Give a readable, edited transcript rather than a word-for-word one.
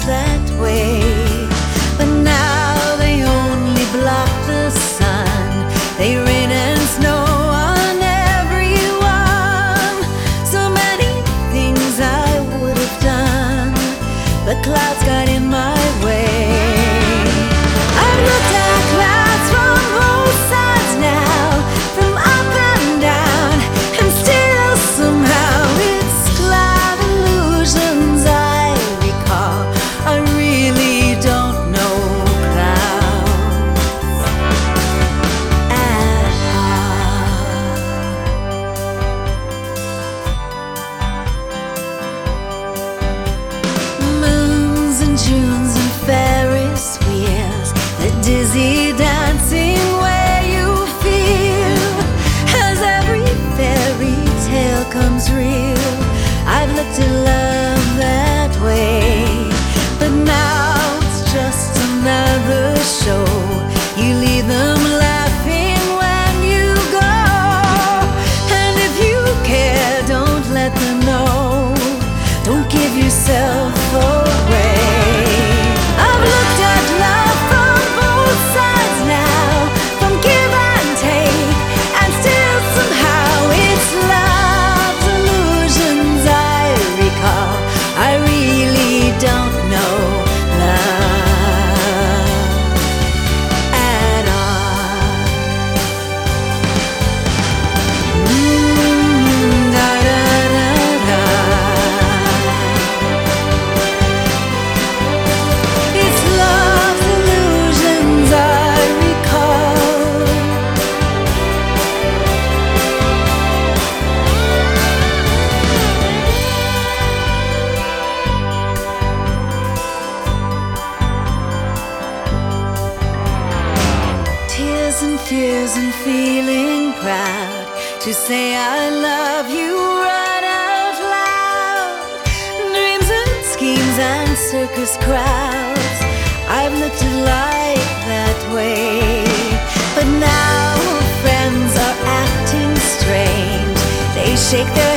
that way. But now they only block the sun. They rain and snow on everyone. So many things I would have done, but clouds got in my way. I've looked at clouds from both sides now, from up and down, and still somehow it's cloud illusions I recall. I really don't know clouds at all. Moons and Junes and Ferris wheels, the dizzy dancing where you feel as every fairy tale comes real. I've looked at love that way, but now it's just another show. You leave them laughing when you go, and if you care, don't let them know. Don't give yourself away. I've looked at love from both sides now, from give and take, and still somehow it's love's illusions I recall. I really don't know love at all. Da, da, da, da. It's love's illusions I recall. Tears and fears and feeling proud to say I love you right out loud. Dreams and schemes and circus crowds, I've looked at life that way. But now friends are acting strange. They shake their